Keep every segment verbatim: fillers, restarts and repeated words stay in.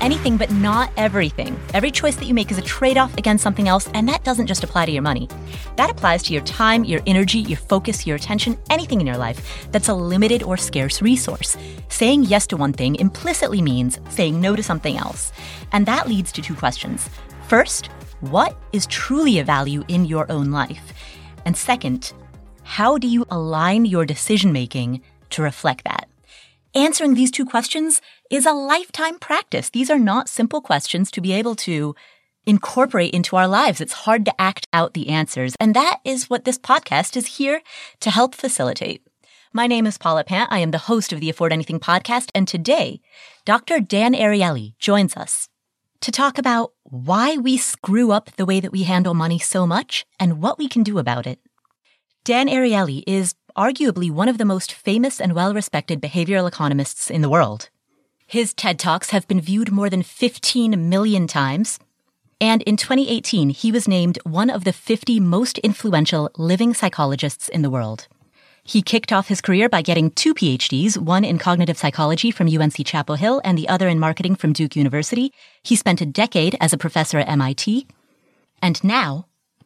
anything, but not everything. Every choice that you make is a trade-off against something else, and that doesn't just apply to your money. That applies to your time, your energy, your focus, your attention, anything in your life that's a limited or scarce resource. Saying yes to one thing implicitly means saying no to something else. And that leads to two questions. First, what is truly a value in your own life? And second, how do you align your decision-making to reflect that? Answering these two questions is a lifetime practice. These are not simple questions to be able to incorporate into our lives. It's hard to act out the answers. And that is what this podcast is here to help facilitate. My name is Paula Pant. I am the host of the Afford Anything podcast. And today, Doctor Dan Ariely joins us to talk about why we screw up the way that we handle money so much and what we can do about it. Dan Ariely is arguably one of the most famous and well-respected behavioral economists in the world. His TED Talks have been viewed more than fifteen million times, and in twenty eighteen, he was named one of the fifty most influential living psychologists in the world. He kicked off his career by getting two P H Ds, one in cognitive psychology from U N C Chapel Hill and the other in marketing from Duke University. He spent a decade as a professor at M I T, and now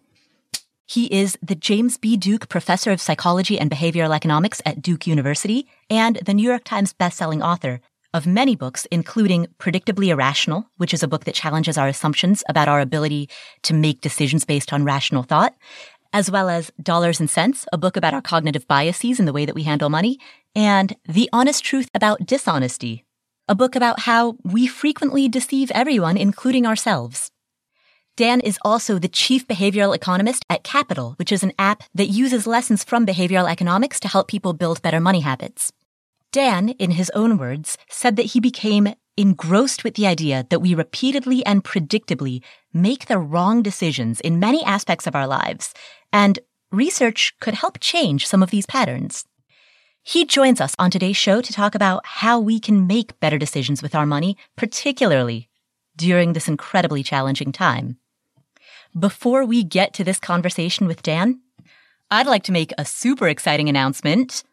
he is the James B. Duke Professor of Psychology and Behavioral Economics at Duke University and the New York Times bestselling author of many books, including Predictably Irrational, which is a book that challenges our assumptions about our ability to make decisions based on rational thought, as well as Dollars and Cents, a book about our cognitive biases and the way that we handle money, and The Honest Truth About Dishonesty, a book about how we frequently deceive everyone, including ourselves. Dan is also the chief behavioral economist at Capital, which is an app that uses lessons from behavioral economics to help people build better money habits. Dan, in his own words, said that he became engrossed with the idea that we repeatedly and predictably make the wrong decisions in many aspects of our lives, and research could help change some of these patterns. He joins us on today's show to talk about how we can make better decisions with our money, particularly during this incredibly challenging time. Before we get to this conversation with Dan, I'd like to make a super exciting announcement.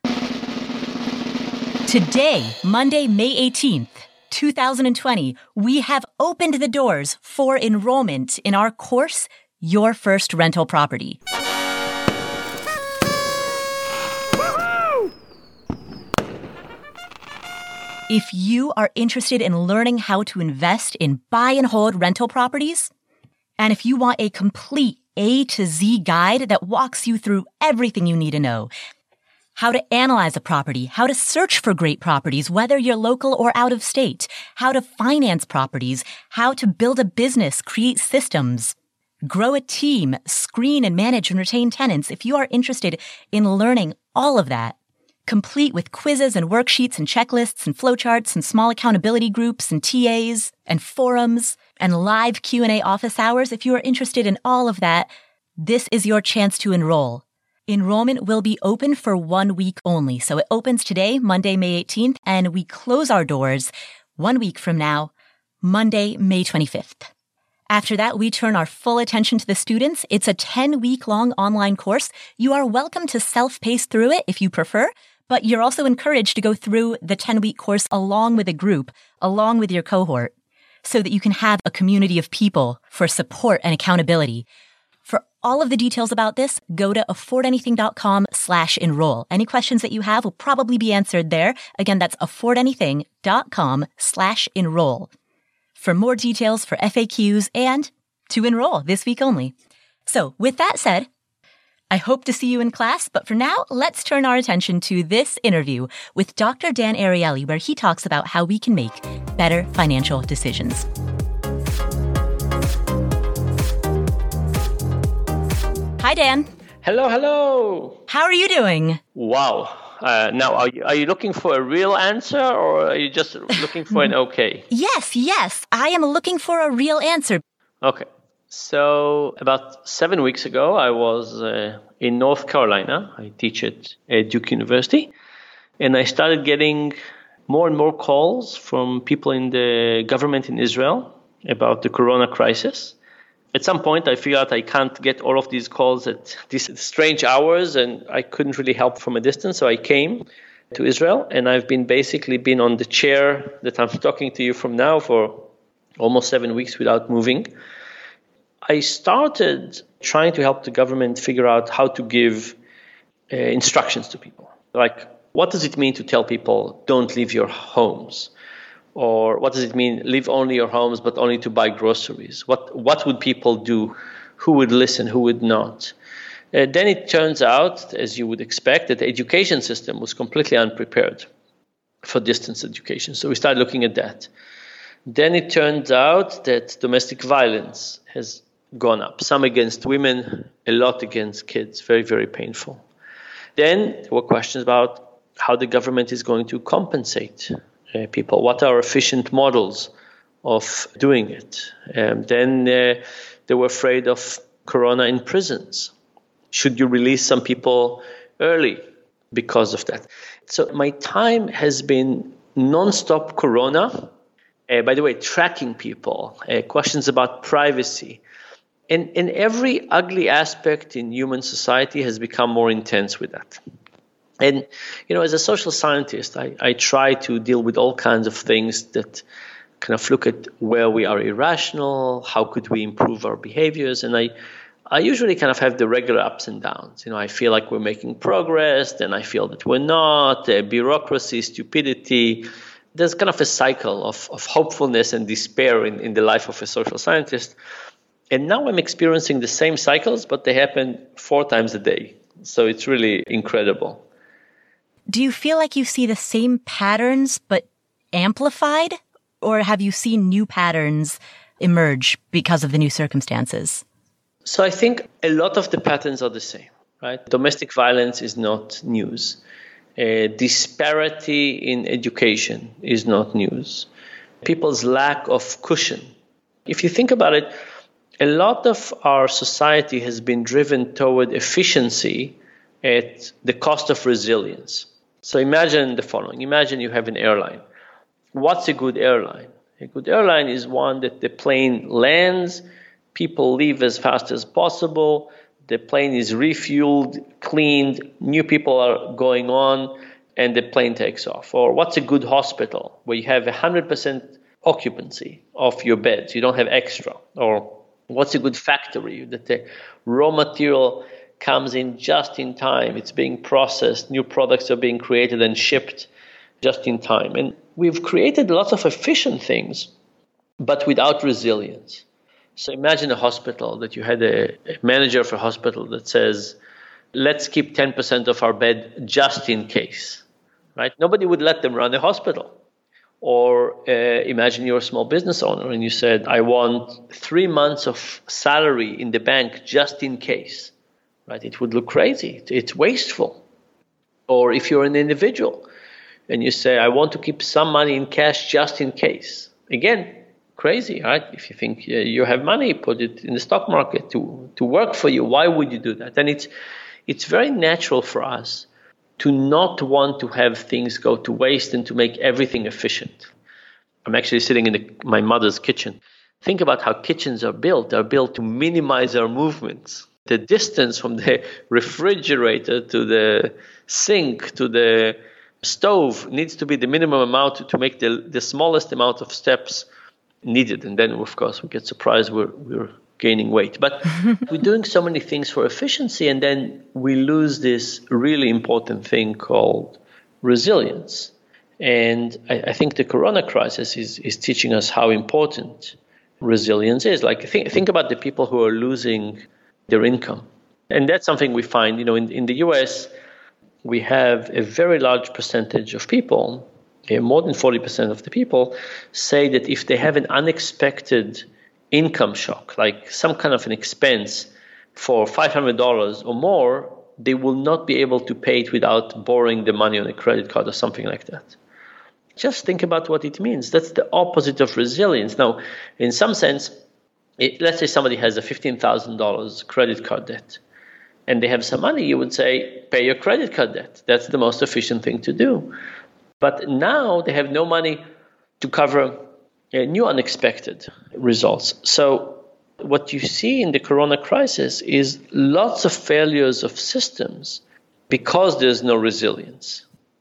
Today, Monday, May eighteenth, two thousand twenty, we have opened the doors for enrollment in our course, Your First Rental Property. If you are interested in learning how to invest in buy and hold rental properties, and if you want a complete A to Z guide that walks you through everything you need to know, how to analyze a property, how to search for great properties, whether you're local or out of state, how to finance properties, how to build a business, create systems, grow a team, screen and manage and retain tenants, if you are interested in learning all of that, complete with quizzes and worksheets and checklists and flowcharts and small accountability groups and T As and forums and live Q and A office hours, if you are interested in all of that, this is your chance to enroll. Enrollment will be open for one week only. So it opens today, Monday, May eighteenth, and we close our doors one week from now, Monday, May twenty-fifth. After that, we turn our full attention to the students. It's a ten-week-long online course. You are welcome to self-pace through it if you prefer, but you're also encouraged to go through the ten-week course along with a group, along with your cohort, so that you can have a community of people for support and accountability. For all of the details about this, go to affordanything.com slash enroll. Any questions that you have will probably be answered there. Again, that's affordanything.com slash enroll. For more details, for F A Qs, and to enroll this week only. So with that said, I hope to see you in class, but for now, let's turn our attention to this interview with Doctor Dan Ariely, where he talks about how we can make better financial decisions. Hi, Dan. Hello, hello. How are you doing? Wow. Uh, now, are you, are you looking for a real answer, or are you just looking for an okay? Yes, yes. I am looking for a real answer. Okay. So about seven weeks ago, I was uh, in North Carolina. I teach at, at Duke University. And I started getting more and more calls from people in the government in Israel about the corona crisis. At some point, I figured out I can't get all of these calls at these strange hours, and I couldn't really help from a distance. So I came to Israel, and I've been basically been on the chair that I'm talking to you from now for almost seven weeks without moving. I started trying to help the government figure out how to give uh, instructions to people. Like, what does it mean to tell people, don't leave your homes? Or what does it mean, leave only your homes, but only to buy groceries? What what would people do? Who would listen? Who would not? Uh, then it turns out, as you would expect, that the education system was completely unprepared for distance education. So we started looking at that. Then it turns out that domestic violence has gone up. Some against women, a lot against kids. Very, very painful. Then there were questions about how the government is going to compensate uh, people. What are efficient models of doing it? Um, then uh, they were afraid of corona in prisons. Should you release some people early because of that? So my time has been non-stop corona. Uh, by the way, tracking people, uh, questions about privacy. And, and every ugly aspect in human society has become more intense with that. And, you know, as a social scientist, I, I try to deal with all kinds of things that kind of look at where we are irrational, how could we improve our behaviors. And I, I usually kind of have the regular ups and downs. You know, I feel like we're making progress, then I feel that we're not, uh, bureaucracy, stupidity. There's kind of a cycle of, of hopefulness and despair in, in the life of a social scientist. And now I'm experiencing the same cycles, but they happen four times a day. So it's really incredible. Do you feel like you see the same patterns, but amplified? Or have you seen new patterns emerge because of the new circumstances? So I think a lot of the patterns are the same, right? Domestic violence is not news. Uh, disparity in education is not news. People's lack of cushion. If you think about it, a lot of our society has been driven toward efficiency at the cost of resilience. So imagine the following. Imagine you have an airline. What's a good airline? A good airline is one that the plane lands, people leave as fast as possible, the plane is refueled, cleaned, new people are going on, and the plane takes off. Or what's a good hospital, where you have one hundred percent occupancy of your beds, you don't have extra. Or what's a good factory, that the raw material comes in just in time, it's being processed, new products are being created and shipped just in time. And we've created lots of efficient things, but without resilience. So imagine a hospital that you had a, a manager of a hospital that says, let's keep ten percent of our bed just in case, right? Nobody would let them run a hospital. Or uh, imagine you're a small business owner and you said, I want three months of salary in the bank just in case, right? It would look crazy. It's wasteful. Or if you're an individual and you say, I want to keep some money in cash just in case. Again, crazy, right? If you think uh, you have money, put it in the stock market to, to work for you. Why would you do that? And it's it's very natural for us to not want to have things go to waste and to make everything efficient. I'm actually sitting in the, my mother's kitchen. Think about how kitchens are built. They're built to minimize our movements. The distance from the refrigerator to the sink to the stove needs to be the minimum amount to make the, the smallest amount of steps needed. And then, of course, we get surprised we're, we're gaining weight. But we're doing so many things for efficiency, and then we lose this really important thing called resilience. And I, I think the corona crisis is, is teaching us how important resilience is. Like, think, think about the people who are losing their income. And that's something we find, you know, in, in the U S, we have a very large percentage of people, more than forty percent of the people, say that if they have an unexpected income shock, like some kind of an expense for five hundred dollars or more, they will not be able to pay it without borrowing the money on a credit card or something like that. Just think about what it means. That's the opposite of resilience. Now, in some sense, it, let's say somebody has a fifteen thousand dollars credit card debt and they have some money, you would say, pay your credit card debt. That's the most efficient thing to do. But now they have no money to cover uh, new unexpected results. So what you see in the corona crisis is lots of failures of systems because there's no resilience.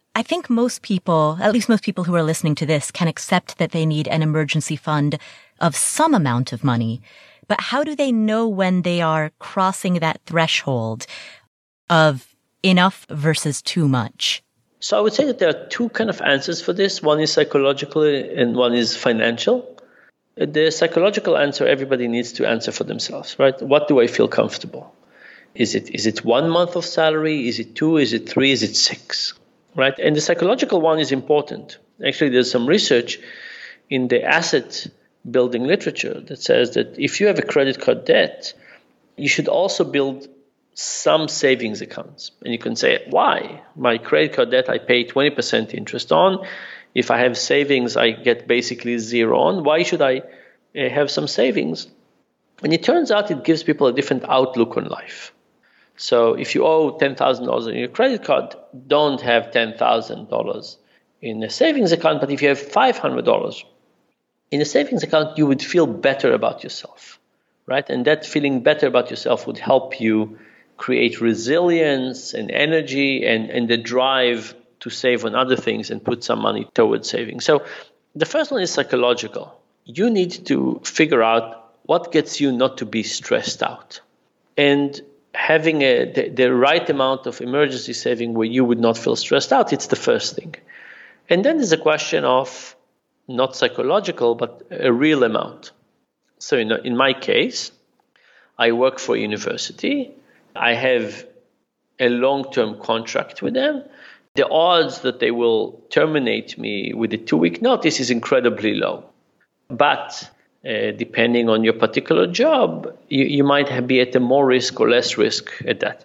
I think most people, at least most people who are listening to this, can accept that they need an emergency fund of some amount of money. But how do they know when they are crossing that threshold of enough versus too much? So I would say that there are two kind of answers for this. One is psychological and one is financial. The psychological answer, everybody needs to answer for themselves, right? What do I feel comfortable? Is it is it one month of salary? Is it two? Is it three? Is it six? Right? And the psychological one is important. Actually, there's some research in the asset building literature that says that if you have a credit card debt, you should also build some savings accounts. And you can say, why? My credit card debt, I pay twenty percent interest on. If I have savings, I get basically zero on. Why should I uh, have some savings? And it turns out it gives people a different outlook on life. So if you owe ten thousand dollars on your credit card, don't have ten thousand dollars in a savings account. But if you have five hundred dollars in a savings account, you would feel better about yourself, right? And that feeling better about yourself would help you create resilience and energy and, and the drive to save on other things and put some money towards saving. So the first one is psychological. You need to figure out what gets you not to be stressed out. And having a, the, the right amount of emergency saving where you would not feel stressed out, it's the first thing. And then there's a question of not psychological, but a real amount. So in, in my case, I work for a university. I have a long-term contract with them. The odds that they will terminate me with a two-week notice is incredibly low. But uh, depending on your particular job, you, you might have, be at a more risk or less risk at that.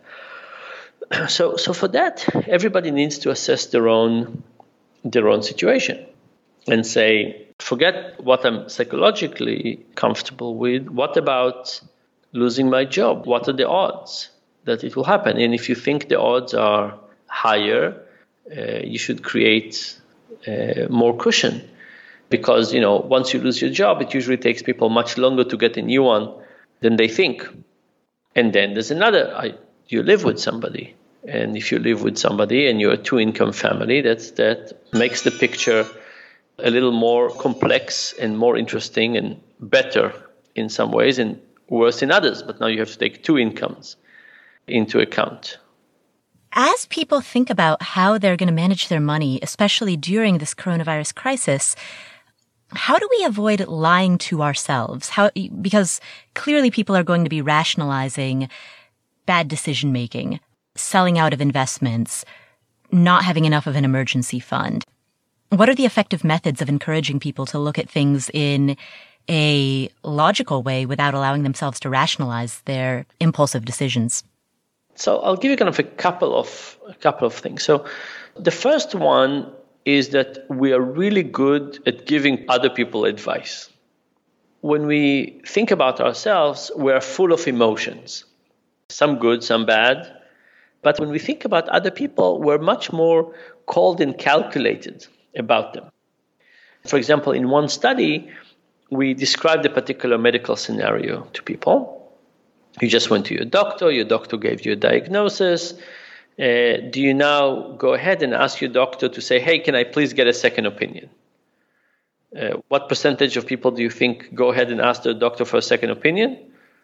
So, so for that, everybody needs to assess their own their own situation and say, forget what I'm psychologically comfortable with. What about losing my job? What are the odds that it will happen? And if you think the odds are higher, uh, you should create uh, more cushion. Because, you know, once you lose your job, it usually takes people much longer to get a new one than they think. And then there's another, I, you live with somebody. And if you live with somebody and you're a two-income family, that's, that makes the picture a little more complex and more interesting and better in some ways and worse in others. But now you have to take two incomes into account. As people think about how they're going to manage their money, especially during this coronavirus crisis, how do we avoid lying to ourselves? How, because clearly people are going to be rationalizing bad decision making, selling out of investments, not having enough of an emergency fund. What are the effective methods of encouraging people to look at things in a logical way without allowing themselves to rationalize their impulsive decisions? So I'll give you kind of a couple of a couple of things. So the first one is that we are really good at giving other people advice. When we think about ourselves, we're full of emotions, some good, some bad. But when we think about other people, we're much more cold and calculated about them. For example, in one study, we described a particular medical scenario to people. You just went to your doctor, your doctor gave you a diagnosis. Uh, do you now go ahead and ask your doctor to say, hey, can I please get a second opinion? Uh, what percentage of people do you think go ahead and ask their doctor for a second opinion?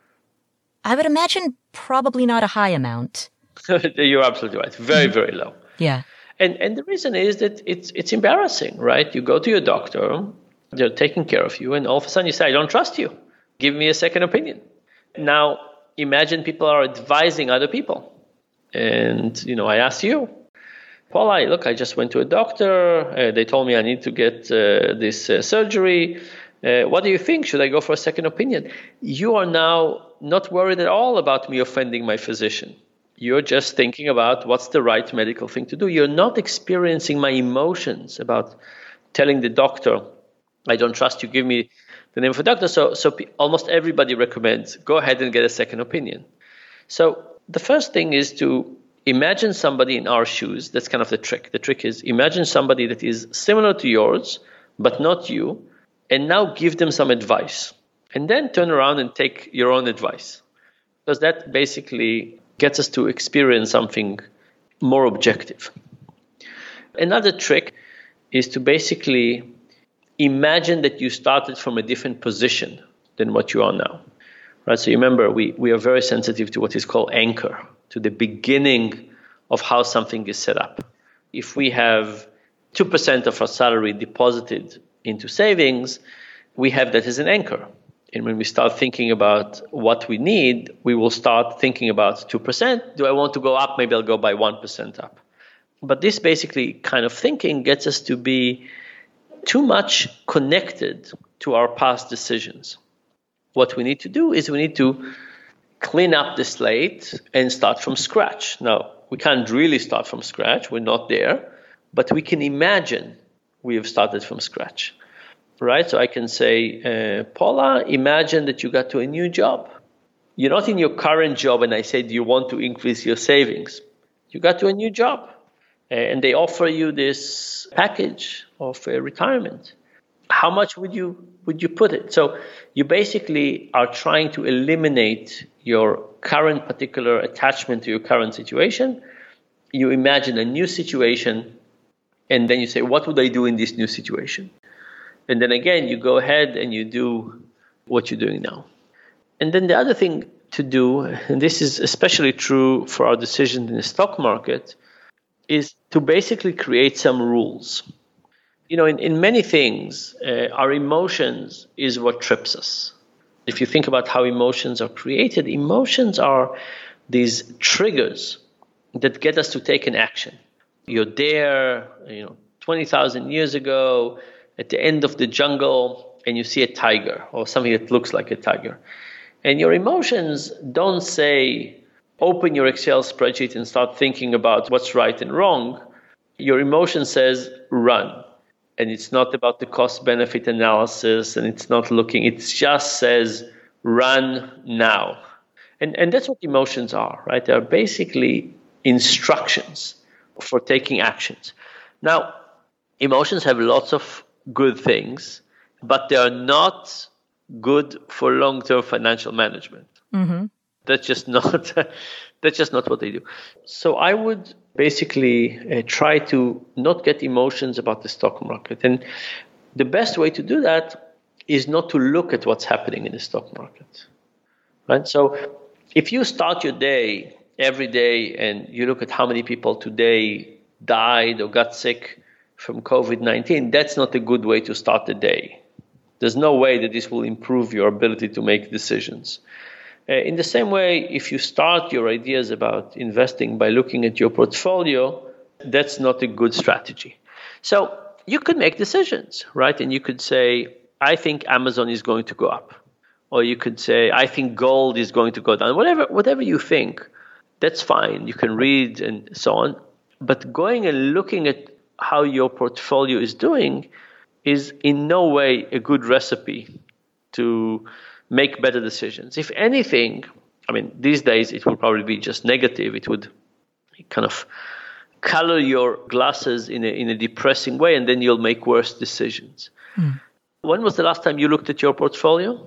I would imagine probably not a high amount. You're absolutely right. Very, very low. Yeah. And and the reason is that it's it's embarrassing, right? You go to your doctor, they're taking care of you, and all of a sudden you say, I don't trust you. Give me a second opinion. Now, imagine people are advising other people. And, you know, I ask you, Paul, I, look, I just went to a doctor. Uh, they told me I need to get uh, this uh, surgery. Uh, what do you think? Should I go for a second opinion? You are now not worried at all about me offending my physician. You're just thinking about what's the right medical thing to do. You're not experiencing my emotions about telling the doctor, I don't trust you, give me the name of a doctor. So, so p- almost everybody recommends, go ahead and get a second opinion. So the first thing is to imagine somebody in our shoes. That's kind of the trick. The trick is imagine somebody that is similar to yours, but not you, and now give them some advice. And then turn around and take your own advice. Because that basically gets us to experience something more objective. Another trick is to basically imagine that you started from a different position than what you are now. Right? So you remember, we, we are very sensitive to what is called anchor, to the beginning of how something is set up. If we have two percent of our salary deposited into savings, we have that as an anchor. And when we start thinking about what we need, we will start thinking about two percent. Do I want to go up? Maybe I'll go by one percent up. But this basically kind of thinking gets us to be too much connected to our past decisions. What we need to do is we need to clean up the slate and start from scratch. Now, we can't really start from scratch. We're not there. But we can imagine we have started from scratch. Right? So I can say, uh, Paula, imagine that you got to a new job. You're not in your current job, and I say, do you want to increase your savings? You got to a new job, and they offer you this package of uh, retirement. How much would you would you put it? So you basically are trying to eliminate your current particular attachment to your current situation. You imagine a new situation, and then you say, what would I do in this new situation? And then again, you go ahead and you do what you're doing now. And then the other thing to do, and this is especially true for our decisions in the stock market, is to basically create some rules. You know, in, in many things, uh, our emotions is what trips us. If you think about how emotions are created, emotions are these triggers that get us to take an action. You're there, you know, twenty thousand years ago, at the end of the jungle, and you see a tiger or something that looks like a tiger. And your emotions don't say, open your Excel spreadsheet and start thinking about what's right and wrong. Your emotion says, run. And it's not about the cost-benefit analysis, and it's not looking, it just says, run now. And, and that's what emotions are, right? They're basically instructions for taking actions. Now, emotions have lots of good things, but they are not good for long-term financial management. Mm-hmm. That's just not that's just not what they do. So I would basically uh, try to not get emotions about the stock market. And the best way to do that is not to look at what's happening in the stock market. Right? So if you start your day every day and you look at how many people today died or got sick from covid nineteen, that's not a good way to start the day. There's no way that this will improve your ability to make decisions. Uh, in the same way, if you start your ideas about investing by looking at your portfolio, that's not a good strategy. So you could make decisions, right? And you could say, I think Amazon is going to go up. Or you could say, I think gold is going to go down. Whatever, whatever you think, that's fine. You can read and so on. But going and looking at how your portfolio is doing is in no way a good recipe to make better decisions. If anything, I mean, these days it will probably be just negative. It would kind of color your glasses in a, in a depressing way, and then you'll make worse decisions. Hmm. When was the last time you looked at your portfolio?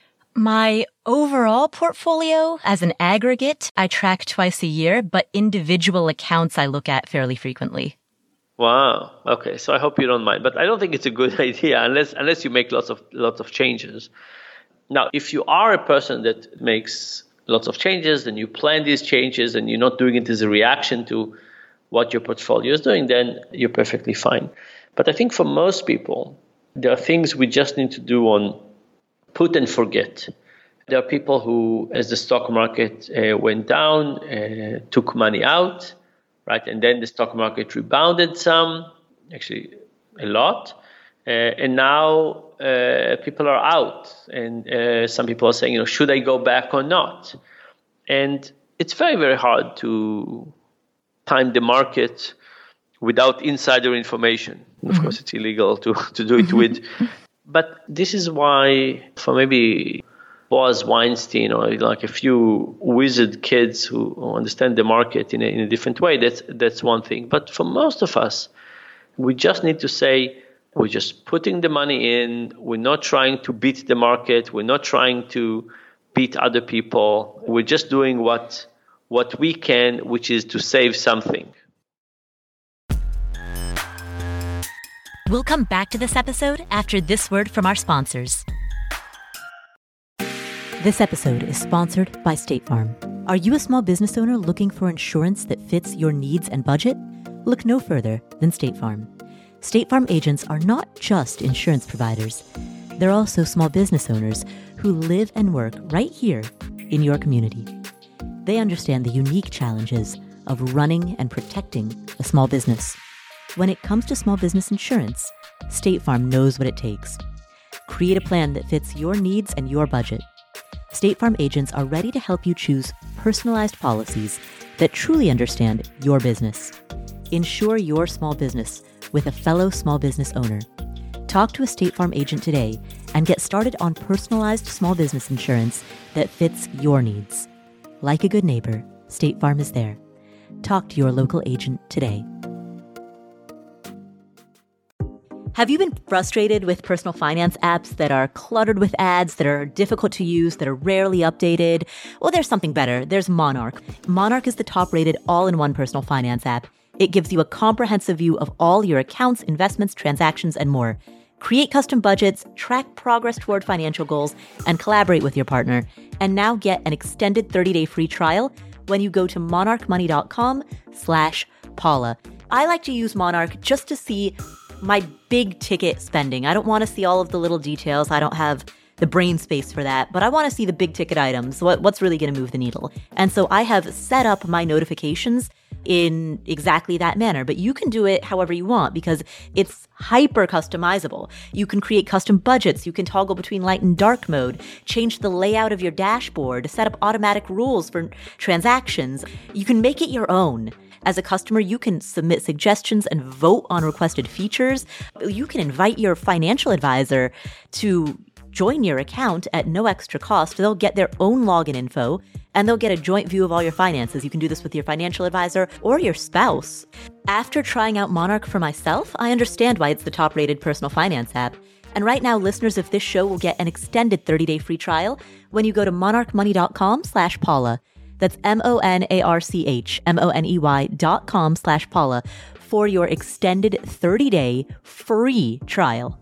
My overall portfolio, as an aggregate, I track twice a year, but individual accounts I look at fairly frequently. Wow. Okay. So I hope you don't mind, but I don't think it's a good idea unless unless you make lots of lots of changes. Now, if you are a person that makes lots of changes and you plan these changes and you're not doing it as a reaction to what your portfolio is doing, then you're perfectly fine. But I think for most people, there are things we just need to do on put and forget. There are people who, as the stock market uh, went down, uh, took money out. Right, and then the stock market rebounded some, actually a lot, uh, and now uh, people are out, and uh, some people are saying, you know, should I go back or not? And it's very, very hard to time the market without insider information. Mm-hmm. Of course, it's illegal to, to do it with, but this is why for maybe Boaz Weinstein or like a few wizard kids who understand the market in a, in a different way, that's, that's one thing. But for most of us, we just need to say, we're just putting the money in. We're not trying to beat the market. We're not trying to beat other people. We're just doing what, what we can, which is to save something. We'll come back to this episode after this word from our sponsors. This episode is sponsored by State Farm. Are you a small business owner looking for insurance that fits your needs and budget? Look no further than State Farm. State Farm agents are not just insurance providers. They're also small business owners who live and work right here in your community. They understand the unique challenges of running and protecting a small business. When it comes to small business insurance, State Farm knows what it takes. Create a plan that fits your needs and your budget. State Farm agents are ready to help you choose personalized policies that truly understand your business. Insure your small business with a fellow small business owner. Talk to a State Farm agent today and get started on personalized small business insurance that fits your needs. Like a good neighbor, State Farm is there. Talk to your local agent today. Have you been frustrated with personal finance apps that are cluttered with ads, that are difficult to use, that are rarely updated? Well, there's something better. There's Monarch. Monarch is the top-rated all-in-one personal finance app. It gives you a comprehensive view of all your accounts, investments, transactions, and more. Create custom budgets, track progress toward financial goals, and collaborate with your partner. And now get an extended thirty-day free trial when you go to monarchmoney.com slash Paula. I like to use Monarch just to see my big ticket spending. I don't want to see all of the little details. I don't have the brain space for that, but I want to see the big ticket items. What, what's really going to move the needle? And so I have set up my notifications in exactly that manner, but you can do it however you want because it's hyper customizable. You can create custom budgets. You can toggle between light and dark mode, change the layout of your dashboard, set up automatic rules for transactions. You can make it your own. As a customer, you can submit suggestions and vote on requested features. You can invite your financial advisor to join your account at no extra cost. They'll get their own login info and they'll get a joint view of all your finances. You can do this with your financial advisor or your spouse. After trying out Monarch for myself, I understand why it's the top-rated personal finance app. And right now, listeners of this show will get an extended thirty-day free trial when you go to monarchmoney.com slash Paula. That's M-O-N-A-R-C-H, M-O-N-E-Y dot com slash Paula for your extended thirty-day free trial.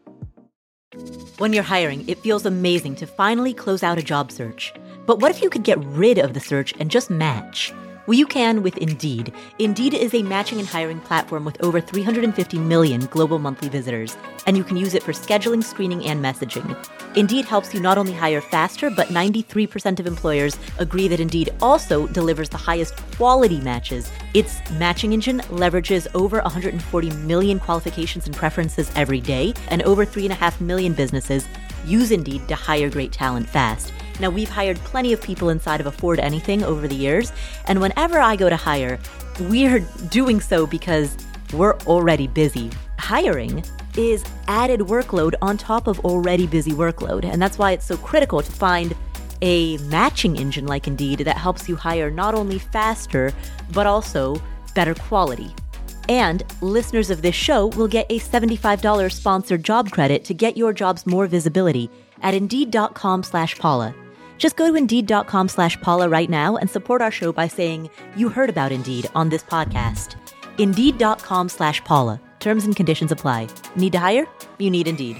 When you're hiring, it feels amazing to finally close out a job search. But what if you could get rid of the search and just match? Well, you can with Indeed. Indeed is a matching and hiring platform with over three hundred fifty million global monthly visitors, and you can use it for scheduling, screening, and messaging. Indeed helps you not only hire faster, but ninety-three percent of employers agree that Indeed also delivers the highest quality matches. Its matching engine leverages over one hundred forty million qualifications and preferences every day, and over three point five million businesses use Indeed to hire great talent fast. Now, we've hired plenty of people inside of Afford Anything over the years, and whenever I go to hire, we're doing so because we're already busy. Hiring is added workload on top of already busy workload, and that's why it's so critical to find a matching engine like Indeed that helps you hire not only faster, but also better quality. And listeners of this show will get a seventy-five dollars sponsored job credit to get your jobs more visibility at Indeed.com slash Paula. Just go to Indeed.com slash Paula right now and support our show by saying you heard about Indeed on this podcast. Indeed.com slash Paula. Terms and conditions apply. Need to hire? You need Indeed.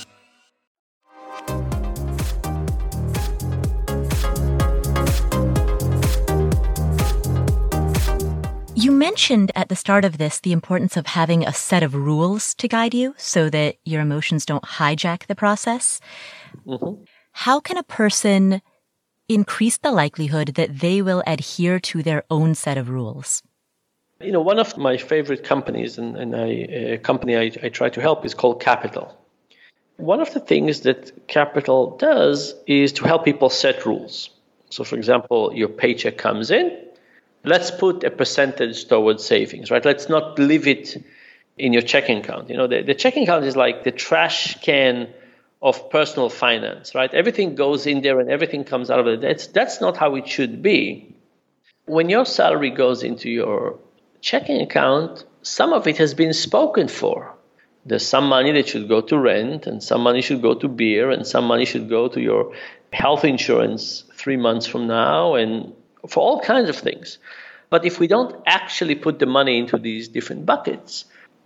You mentioned at the start of this the importance of having a set of rules to guide you so that your emotions don't hijack the process. Mm-hmm. How can a person increase the likelihood that they will adhere to their own set of rules? You know, one of my favorite companies and, and I, a company I, I try to help is called Capital. One of the things that Capital does is to help people set rules. So, for example, your paycheck comes in. Let's put a percentage towards savings, right? Let's not leave it in your checking account. You know, the, the checking account is like the trash can of personal finance, right? Everything goes in there and everything comes out of it. That's, that's not how it should be. When your salary goes into your checking account, some of it has been spoken for. There's some money that should go to rent, and some money should go to beer, and some money should go to your health insurance three months from now, and for all kinds of things. But if we don't actually put the money into these different buckets,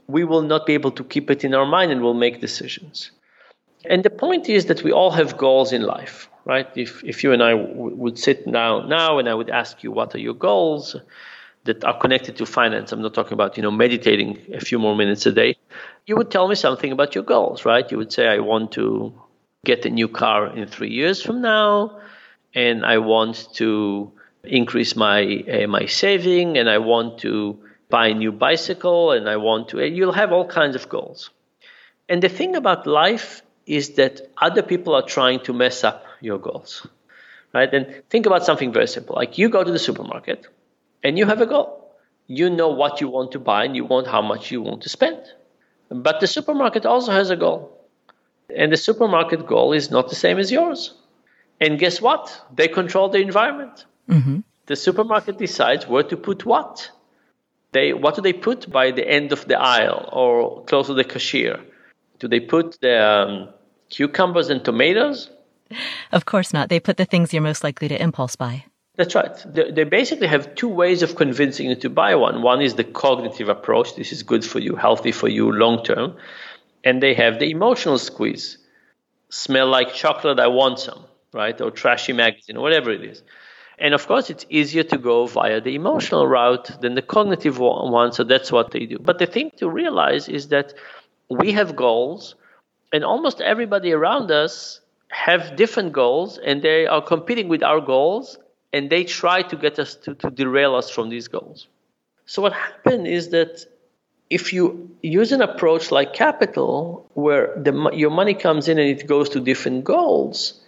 we will not be able to keep it in our mind and we'll make decisions. And the point is that we all have goals in life, right? If if you and I w- would sit down now and I would ask you, what are your goals that are connected to finance? I'm not talking about, you know, meditating a few more minutes a day. You would tell me something about your goals, right? You would say, I want to get a new car in three years from now, and I want to increase my uh, my saving, and I want to buy a new bicycle, and I want to, you'll have all kinds of goals. And the thing about life is that other people are trying to mess up your goals, right? And think about something very simple. Like you go to the supermarket and you have a goal. You know what you want to buy and you want how much you want to spend. But the supermarket also has a goal. And the supermarket goal is not the same as yours. And guess what? They control the environment. Mm-hmm. The supermarket decides where to put what. They what do they put by the end of the aisle or close to the cashier? Do they put the um, cucumbers and tomatoes? Of course not. They put the things you're most likely to impulse buy. That's right. They, they basically have two ways of convincing you to buy one. One is the cognitive approach. This is good for you, healthy for you, long term. And they have the emotional squeeze. Smell like chocolate, I want some, right? Or trashy magazine, or whatever it is. And of course, it's easier to go via the emotional route than the cognitive one, so that's what they do. But the thing to realize is that we have goals, and almost everybody around us have different goals, and they are competing with our goals, and they try to get us to, to derail us from these goals. So what happened is that if you use an approach like capital, where the, your money comes in and it goes to different goals,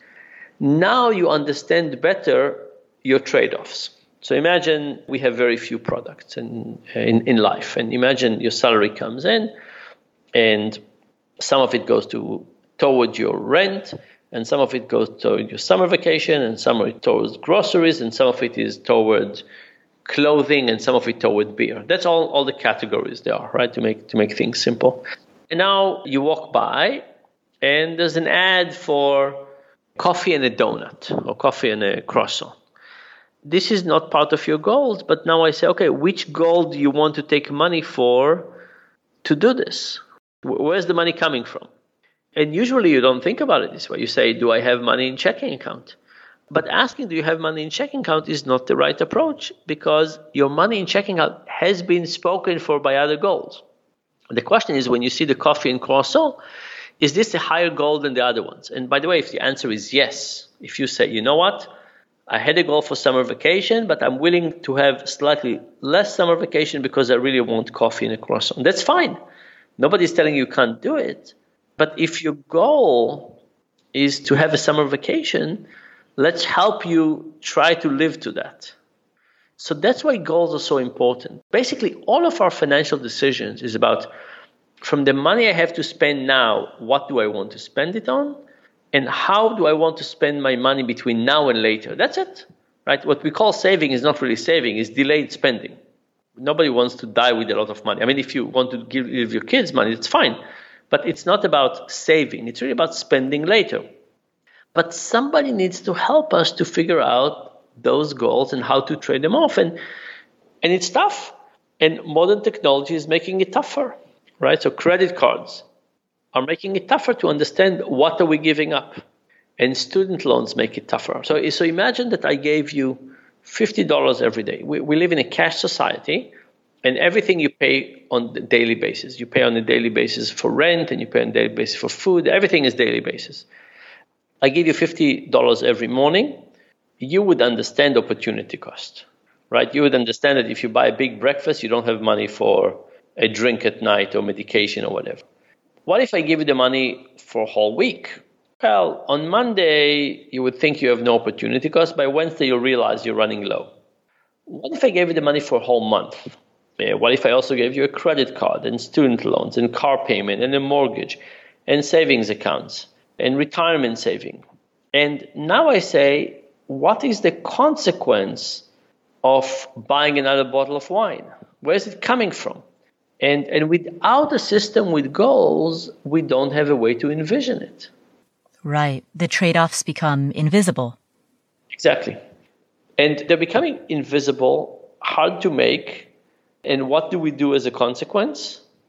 now you understand better your trade-offs. So imagine we have very few products in, in, in life, and imagine your salary comes in, and some of it goes to toward your rent, and some of it goes toward your summer vacation, and some of it towards groceries, and some of it is toward clothing, and some of it toward beer. That's all, all the categories there are, right? To make to make things simple. And now you walk by, and there's an ad for coffee and a donut, or coffee and a croissant. This is not part of your goals, but now I say, okay, which goal do you want to take money for to do this? Where's the money coming from? And usually you don't think about it this way. You say, do I have money in checking account? But asking, do you have money in checking account is not the right approach, because your money in checking account has been spoken for by other goals. The question is, when you see the coffee and croissant, is this a higher goal than the other ones? And by the way, if the answer is yes, if you say, you know what, I had a goal for summer vacation, but I'm willing to have slightly less summer vacation because I really want coffee and a croissant. That's fine. Nobody's telling you you can't do it. But if your goal is to have a summer vacation, let's help you try to live to that. So that's why goals are so important. Basically, all of our financial decisions is about, from the money I have to spend now, what do I want to spend it on? And how do I want to spend my money between now and later? That's it, right? What we call saving is not really saving, it's delayed spending. Nobody wants to die with a lot of money. I mean, if you want to give, give your kids money, it's fine. But it's not about saving. It's really about spending later. But somebody needs to help us to figure out those goals and how to trade them off. And, and it's tough. And modern technology is making it tougher, right? So credit cards are making it tougher to understand what are we giving up. And student loans make it tougher. So, so imagine that I gave you fifty dollars every day. We, we live in a cash society, and everything you pay on a daily basis. You pay on a daily basis for rent, and you pay on a daily basis for food. Everything is daily basis. I give you fifty dollars every morning. You would understand opportunity cost, right? You would understand that if you buy a big breakfast, you don't have money for a drink at night or medication or whatever. What if I give you the money for a whole week? Well, on Monday, you would think you have no opportunity cost. By Wednesday, you'll realize you're running low. What if I gave you the money for a whole month? Yeah, what if I also gave you a credit card and student loans and car payment and a mortgage and savings accounts and retirement saving? And now I say, what is the consequence of buying another bottle of wine? Where is it coming from? And, and without a system with goals, we don't have a way to envision it. Right. The trade-offs become invisible. Exactly. And they're becoming invisible, hard to make. And what do we do as a consequence?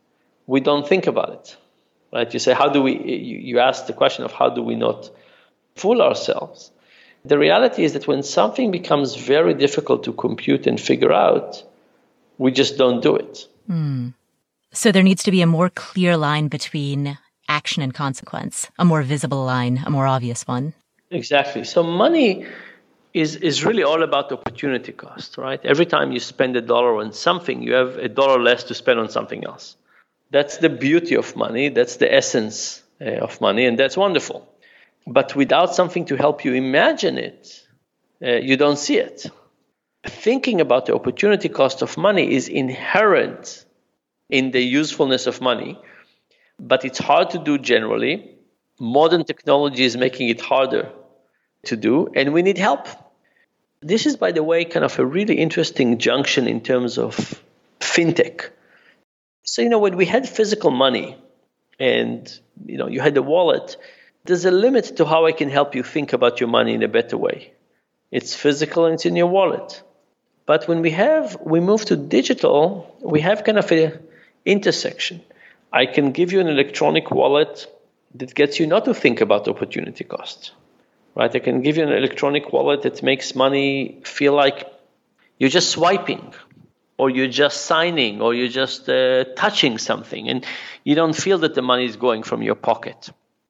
we don't think about it, right? You say, how do we, you, you ask the question of how do we not fool ourselves? The reality is that when something becomes very difficult to compute and figure out, we just don't do it. Mm. So there needs to be a more clear line between action and consequence, a more visible line, a more obvious one. Exactly. So money is is really all about opportunity cost, right? Every time you spend a dollar on something, you have a dollar less to spend on something else. That's the beauty of money. That's the essence uh, of money, and that's wonderful. But without something to help you imagine it, uh, you don't see it. Thinking about the opportunity cost of money is inherent in the usefulness of money, but it's hard to do generally. Modern technology is making it harder to do, and we need help. This is, by the way, kind of a really interesting junction in terms of fintech. So, you know, when we had physical money and, you know, you had a wallet, there's a limit to how I can help you think about your money in a better way. It's physical and it's in your wallet. But when we have, we move to digital, we have kind of a intersection. I can give you an electronic wallet that gets you not to think about opportunity cost, right? I can give you an electronic wallet that makes money feel like you're just swiping, or you're just signing, or you're just uh, touching something, and you don't feel that the money is going from your pocket.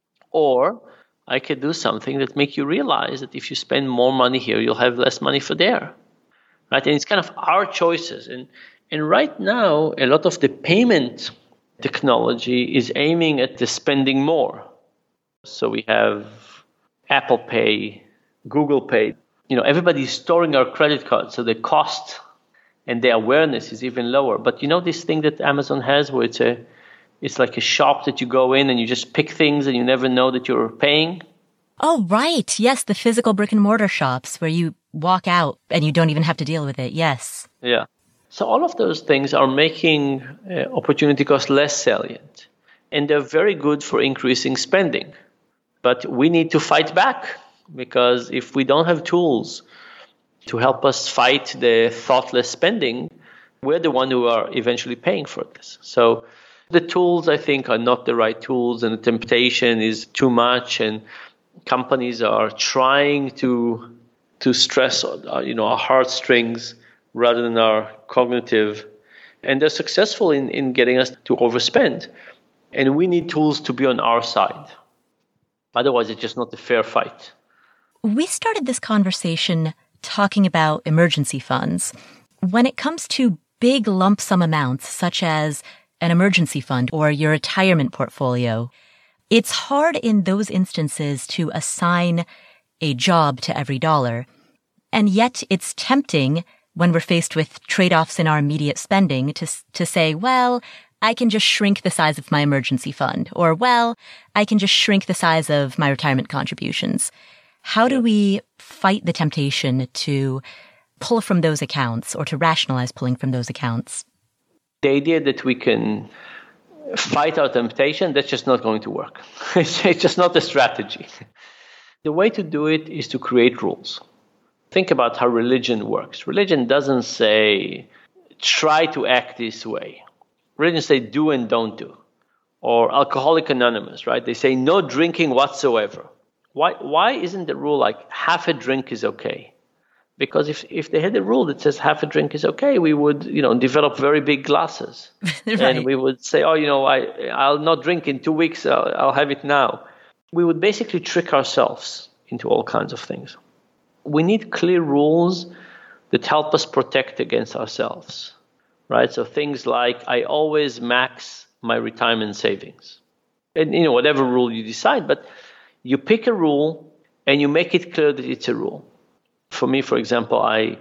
Or I could do something that make you realize that if you spend more money here, you'll have less money for there, right? And it's kind of our choices. And and right now, a lot of the payment technology is aiming at the spending more. So we have Apple Pay, Google Pay. You know, everybody's storing our credit cards, so the cost and the awareness is even lower. But you know this thing that Amazon has where it's a it's like a shop that you go in and you just pick things and you never know that you're paying? Oh, right. Yes, the physical brick and mortar shops where you walk out and you don't even have to deal with it. Yes. Yeah. So all of those things are making uh, opportunity cost less salient. And they're very good for increasing spending. But we need to fight back, because if we don't have tools to help us fight the thoughtless spending, we're the one who are eventually paying for this. So the tools, I think, are not the right tools, and the temptation is too much, and companies are trying to to stress, uh, you know, our heartstrings rather than our cognitive, and they're successful in, in getting us to overspend. And we need tools to be on our side. Otherwise, it's just not a fair fight. We started this conversation talking about emergency funds. When it comes to big lump sum amounts, such as an emergency fund or your retirement portfolio, it's hard in those instances to assign a job to every dollar. And yet it's tempting when we're faced with trade-offs in our immediate spending to to say, well, I can just shrink the size of my emergency fund, or, well, I can just shrink the size of my retirement contributions. How do we fight the temptation to pull from those accounts or to rationalize pulling from those accounts? The idea that we can fight our temptation, that's just not going to work. It's, it's just not a strategy. The way to do it is to create rules. Think about how religion works. Religion doesn't say, try to act this way. Religion say, do and don't do. Or Alcoholic Anonymous, right? They say, no drinking whatsoever. Why, why isn't the rule like half a drink is okay? Because if, if they had a rule that says half a drink is okay, we would, you know, develop very big glasses. Right. And we would say, oh, you know, I, I'll not drink in two weeks. I'll, I'll have it now. We would basically trick ourselves into all kinds of things. We need clear rules that help us protect against ourselves, right? So things like I always max my retirement savings. And, you know, whatever rule you decide, but you pick a rule and you make it clear that it's a rule. For me, for example, I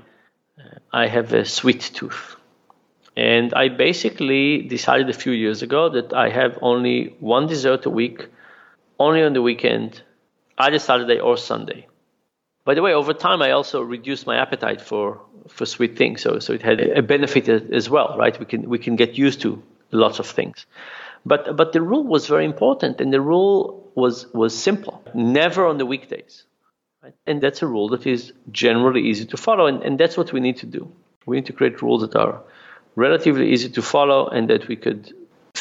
I have a sweet tooth. And I basically decided a few years ago that I have only one dessert a week, only on the weekend, either Saturday or Sunday. By the way, over time, I also reduced my appetite for, for sweet things. So so it had a benefit as well, right? We can we can get used to lots of things. But but the rule was very important, and the rule was was simple. Never on the weekdays. Right? And that's a rule that is generally easy to follow, and, and that's what we need to do. We need to create rules that are relatively easy to follow and that we could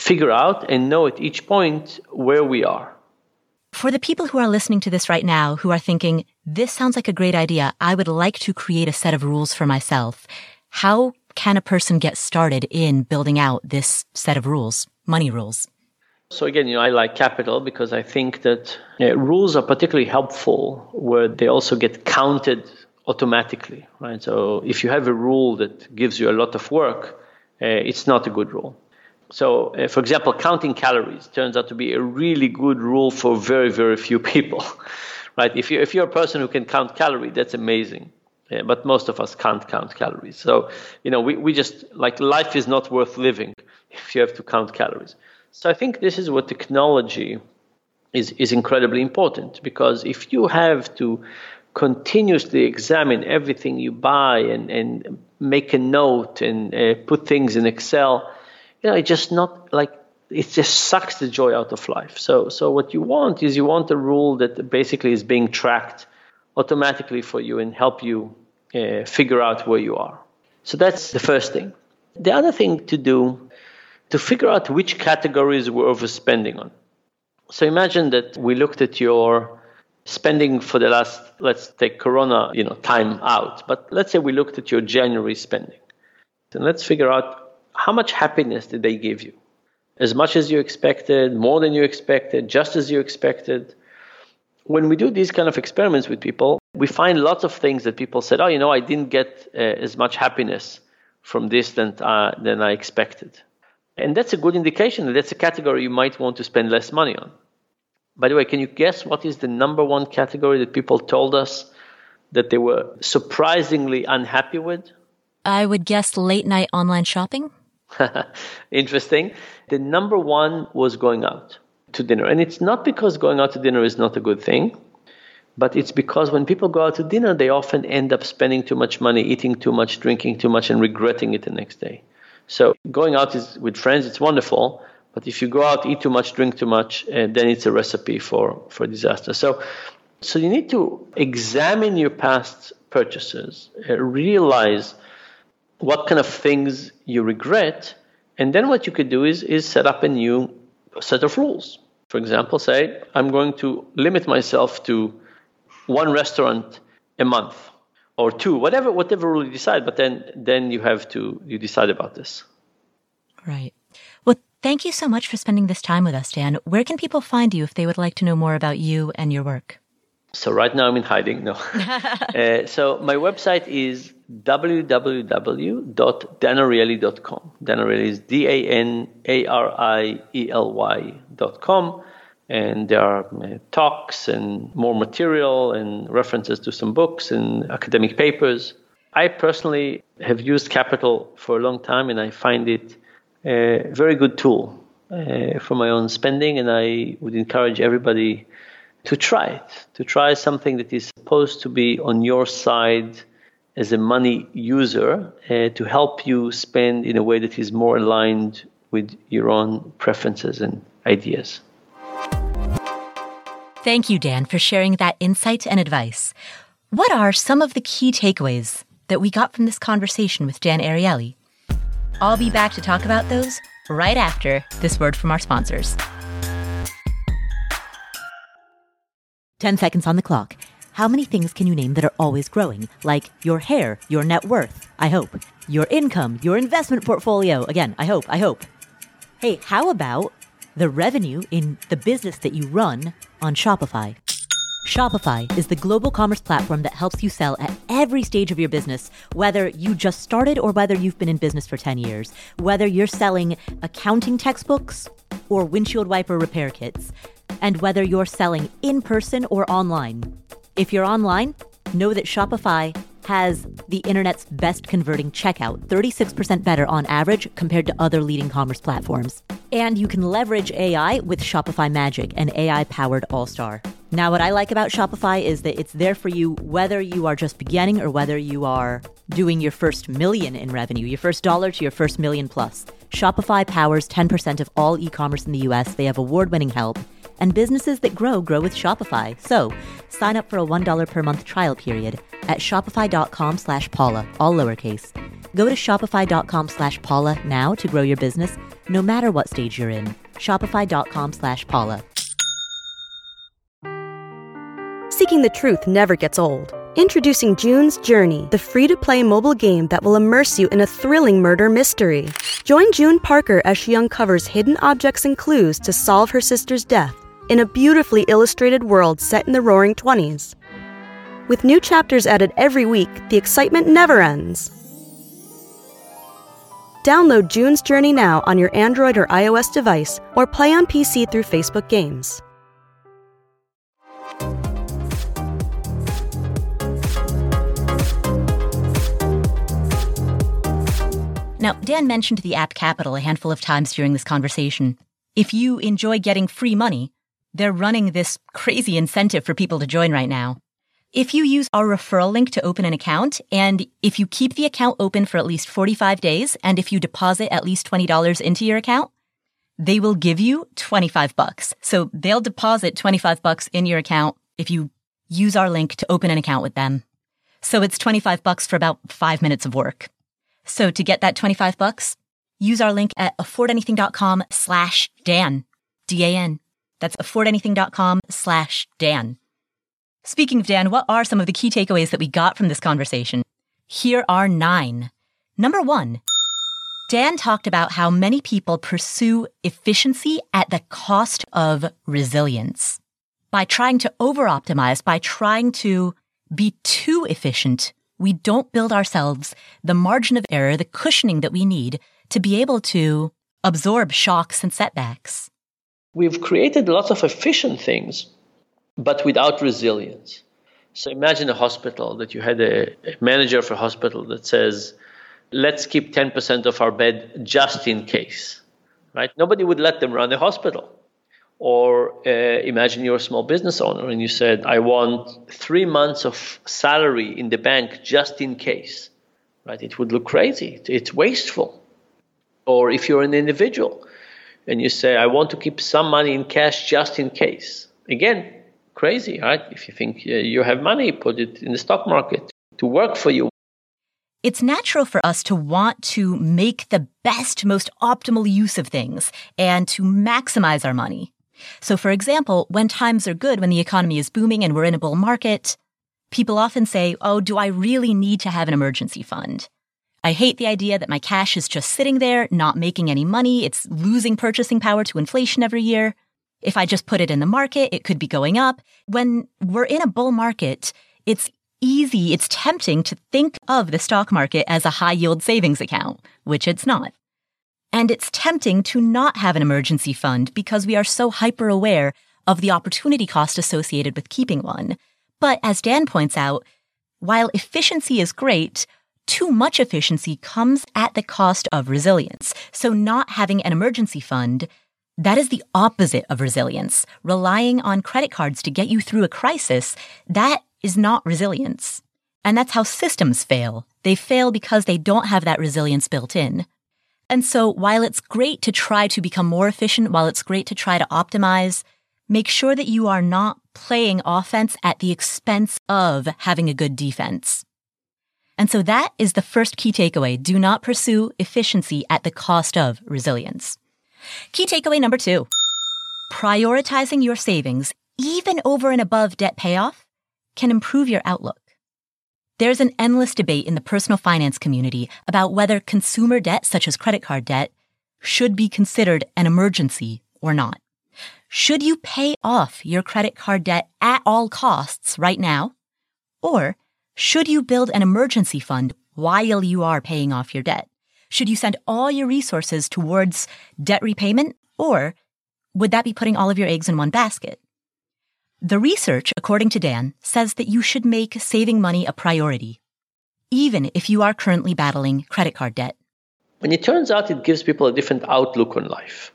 figure out and know at each point where we are. For the people who are listening to this right now who are thinking, this sounds like a great idea, I would like to create a set of rules for myself. How can a person get started in building out this set of rules, money rules? So again, you know, I like capital because I think that uh, rules are particularly helpful where they also get counted automatically, right? So if you have a rule that gives you a lot of work, uh, it's not a good rule. So, uh, for example, counting calories turns out to be a really good rule for very, very few people, right? If you if you're a person who can count calories, that's amazing. Yeah, but most of us can't count calories. So, you know, we, we just, like, life is not worth living if you have to count calories. So I think this is what technology is, is incredibly important, because if you have to continuously examine everything you buy and, and make a note and uh, put things in Excel, you know, it just not like, it just sucks the joy out of life. So, so what you want is you want a rule that basically is being tracked automatically for you and help you uh, figure out where you are. So that's the first thing. The other thing to do, to figure out which categories we're overspending on. So imagine that we looked at your spending for the last, let's take Corona, you know, time out. But let's say we looked at your January spending. And let's figure out, how much happiness did they give you? As much as you expected, more than you expected, just as you expected? When we do these kind of experiments with people, we find lots of things that people said, oh, you know, I didn't get uh, as much happiness from this than, uh, than I expected. And that's a good indication that that's a category you might want to spend less money on. By the way, can you guess what is the number one category that people told us that they were surprisingly unhappy with? I would guess late night online shopping. Interesting. The number one was going out to dinner. And it's not because going out to dinner is not a good thing, but it's because when people go out to dinner, they often end up spending too much money, eating too much, drinking too much, and regretting it the next day. So going out is, with friends, it's wonderful. But if you go out, eat too much, drink too much, uh, then it's a recipe for, for disaster. So, so you need to examine your past purchases, uh, realize what kind of things you regret, and then what you could do is, is set up a new set of rules. For example, say, I'm going to limit myself to one restaurant a month, or two, whatever whatever rule you decide, but then, then you have to, you decide about this. Right. Well, thank you so much for spending this time with us, Dan. Where can people find you if they would like to know more about you and your work? So right now I'm in hiding. No. uh, so my website is w w w dot dan ariely dot com. Dan Ariely is D A N A R I E L Y dot com. And there are uh, talks and more material and references to some books and academic papers. I personally have used Capital for a long time, and I find it a very good tool uh, for my own spending. And I would encourage everybody to try it, to try something that is supposed to be on your side as a money user uh, to help you spend in a way that is more aligned with your own preferences and ideas. Thank you, Dan, for sharing that insight and advice. What are some of the key takeaways that we got from this conversation with Dan Ariely? I'll be back to talk about those right after this word from our sponsors. Ten seconds on the clock. How many things can you name that are always growing? Like your hair, your net worth, I hope. Your income, your investment portfolio. Again, I hope, I hope. Hey, how about the revenue in the business that you run on Shopify? Shopify is the global commerce platform that helps you sell at every stage of your business, whether you just started or whether you've been in business for ten years, whether you're selling accounting textbooks or windshield wiper repair kits, and whether you're selling in person or online. If you're online, know that Shopify has the internet's best converting checkout, thirty-six percent better on average compared to other leading commerce platforms. And you can leverage A I with Shopify Magic, an A I-powered all-star. Now, what I like about Shopify is that it's there for you whether you are just beginning or whether you are doing your first million in revenue, your first dollar to your first million plus. Shopify powers ten percent of all e-commerce in the U S. They have award-winning help. And businesses that grow, grow with Shopify. So sign up for a one dollar per month trial period at shopify.com slash Paula, all lowercase. Go to shopify.com slash Paula now to grow your business, no matter what stage you're in. Shopify.com slash Paula. Seeking the truth never gets old. Introducing June's Journey, the free-to-play mobile game that will immerse you in a thrilling murder mystery. Join June Parker as she uncovers hidden objects and clues to solve her sister's death in a beautifully illustrated world set in the Roaring Twenties. With new chapters added every week, the excitement never ends. Download June's Journey now on your Android or iOS device, or play on P C through Facebook Games. Now, Dan mentioned the app Capital a handful of times during this conversation. If you enjoy getting free money, they're running this crazy incentive for people to join right now. If you use our referral link to open an account, and if you keep the account open for at least forty-five days, and if you deposit at least twenty dollars into your account, they will give you twenty-five bucks. So they'll deposit twenty-five bucks in your account if you use our link to open an account with them. So it's twenty-five bucks for about five minutes of work. So to get that twenty-five bucks, use our link at affordanything.com slash Dan, D A N. That's affordanything.com slash Dan. Speaking of Dan, what are some of the key takeaways that we got from this conversation? Here are nine. Number one, Dan talked about how many people pursue efficiency at the cost of resilience. By trying to over-optimize, by trying to be too efficient, we don't build ourselves the margin of error, the cushioning that we need to be able to absorb shocks and setbacks. We've created lots of efficient things, but without resilience. So imagine a hospital that you had a, a manager for a hospital that says, let's keep ten percent of our bed just in case, right? Nobody would let them run a hospital. Or uh, imagine you're a small business owner and you said, I want three months of salary in the bank just in case, right? It would look crazy. It's wasteful. Or if you're an individual and you say, I want to keep some money in cash just in case. Again, crazy, right? If you think uh, you have money, put it in the stock market to work for you. It's natural for us to want to make the best, most optimal use of things and to maximize our money. So, for example, when times are good, when the economy is booming and we're in a bull market, people often say, oh, do I really need to have an emergency fund? I hate the idea that my cash is just sitting there, not making any money. It's losing purchasing power to inflation every year. If I just put it in the market, it could be going up. When we're in a bull market, it's easy, it's tempting to think of the stock market as a high-yield savings account, which it's not. And it's tempting to not have an emergency fund because we are so hyper-aware of the opportunity cost associated with keeping one. But as Dan points out, while efficiency is great, too much efficiency comes at the cost of resilience. So not having an emergency fund, that is the opposite of resilience. Relying on credit cards to get you through a crisis, that is not resilience. And that's how systems fail. They fail because they don't have that resilience built in. And so while it's great to try to become more efficient, while it's great to try to optimize, make sure that you are not playing offense at the expense of having a good defense. And so that is the first key takeaway. Do not pursue efficiency at the cost of resilience. Key takeaway number two, prioritizing your savings, even over and above debt payoff, can improve your outlook. There's an endless debate in the personal finance community about whether consumer debt, such as credit card debt, should be considered an emergency or not. Should you pay off your credit card debt at all costs right now? Or should you build an emergency fund while you are paying off your debt? Should you send all your resources towards debt repayment? Or would that be putting all of your eggs in one basket? The research, according to Dan, says that you should make saving money a priority, even if you are currently battling credit card debt. And it turns out it gives people a different outlook on life.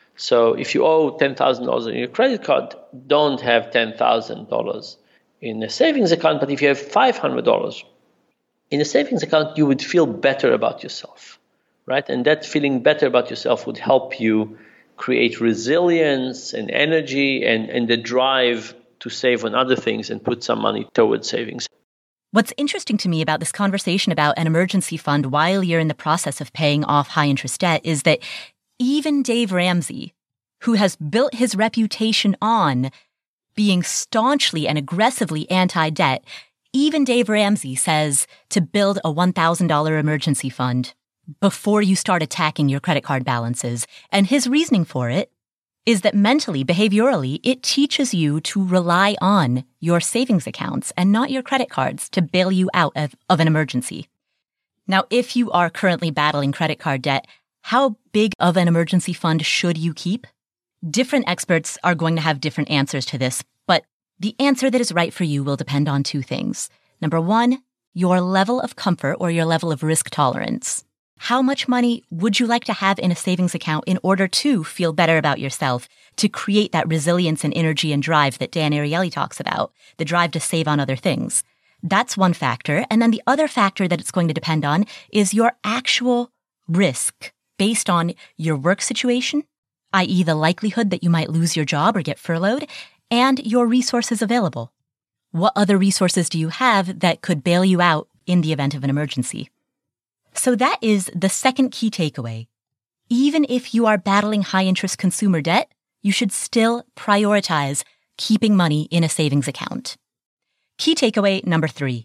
So if you owe ten thousand dollars on your credit card, don't have ten thousand dollars in a savings account. But if you have five hundred dollars in a savings account, you would feel better about yourself, right? And that feeling better about yourself would help you create resilience and energy and, and the drive to save on other things and put some money towards savings. What's interesting to me about this conversation about an emergency fund while you're in the process of paying off high-interest debt is that even Dave Ramsey, who has built his reputation on being staunchly and aggressively anti-debt, even Dave Ramsey says to build a one thousand dollars emergency fund before you start attacking your credit card balances. And his reasoning for it is that mentally, behaviorally, it teaches you to rely on your savings accounts and not your credit cards to bail you out of, of an emergency. Now, if you are currently battling credit card debt, how big of an emergency fund should you keep? Different experts are going to have different answers to this, but the answer that is right for you will depend on two things. Number one, your level of comfort or your level of risk tolerance. How much money would you like to have in a savings account in order to feel better about yourself, to create that resilience and energy and drive that Dan Ariely talks about, the drive to save on other things? That's one factor. And then the other factor that it's going to depend on is your actual risk based on your work situation, that is the likelihood that you might lose your job or get furloughed, and your resources available. What other resources do you have that could bail you out in the event of an emergency? So that is the second key takeaway. Even if you are battling high-interest consumer debt, you should still prioritize keeping money in a savings account. Key takeaway number three.